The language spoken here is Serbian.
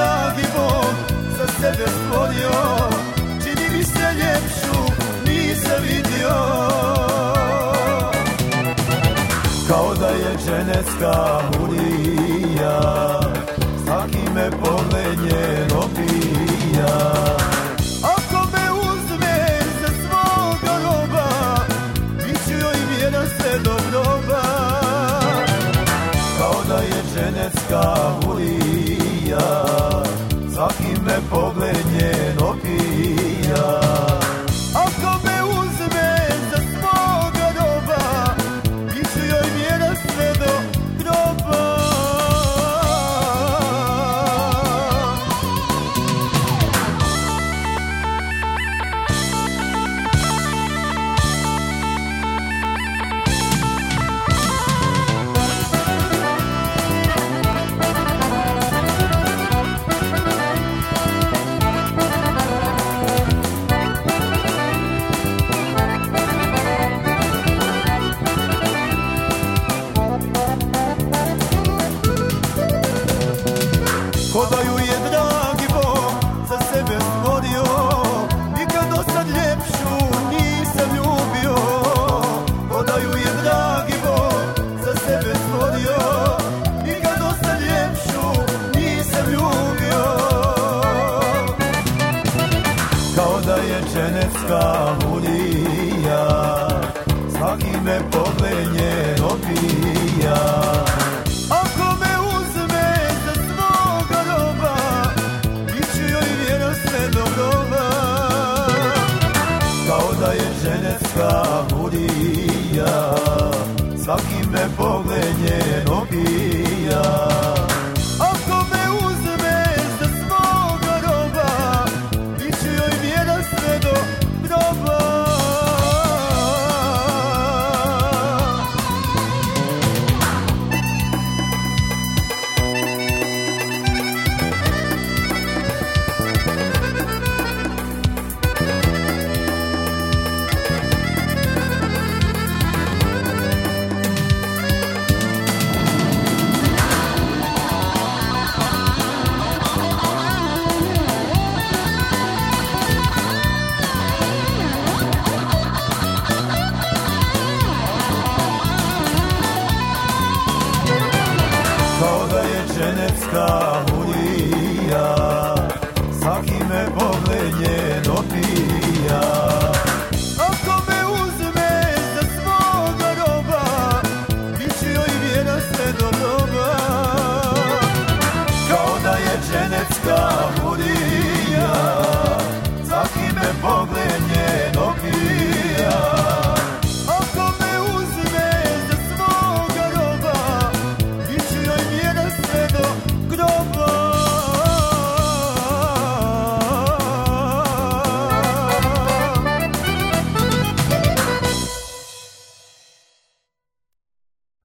dragi Bog za sebe stvorio, čini mi se ljepšu nisam vidio. Kao da je dženecka hurija, svaki me pogled njen opija. Ako me uzme za svoga roba, bit ću joj vjeran sve do groba. Kao da je dženecka hurija, svaki me pogled njen opija. Ako me uzme za svoga roba, bit ću joj vjeran sve do groba. Ko da ju je dragi Bog za sebe stvorio, nikad do sad ljepšu nisam ljubio. Ko da ju je dragi Bog za sebe stvorio, nikad do sad ljepšu nisam ljubio. Kao da je dženecka hurija,